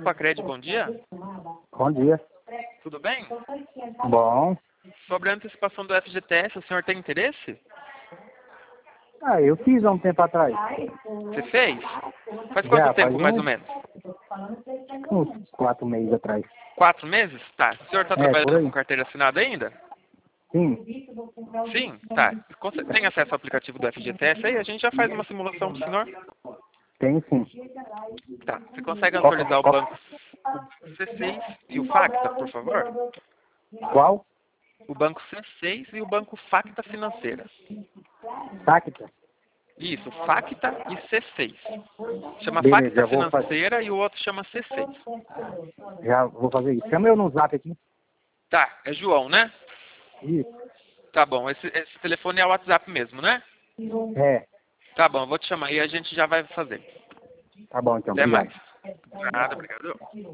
Pacred, bom dia. Bom dia. Tudo bem? Bom. Sobre a antecipação do FGTS, o senhor tem interesse? Eu fiz há um tempo atrás. Você fez? Faz quanto tempo, mais ou menos? Uns 4 meses atrás. 4 meses? Tá. O senhor está por trabalhando aí. com carteira assinada ainda? Sim. Sim? Tá. Tem acesso ao aplicativo do FGTS aí? A gente já faz uma simulação pro senhor? Tem sim. Tá. Você consegue Qual- atualizar o qual- banco C6 e o Facta, por favor? Qual? O banco C6 e o banco Facta Financeira. Tacta? Isso, Facta e C6. Chama Beleza, Facta já vou fazer. Financeira e o outro chama C6. Já vou fazer isso. Chama eu no zap aqui. Tá, é João, né? Isso. Tá bom, esse telefone é o WhatsApp mesmo, né? É. Tá bom, eu vou te chamar aí e a gente já vai fazer. Tá bom então. Até Obrigado. mais. Nada, obrigado.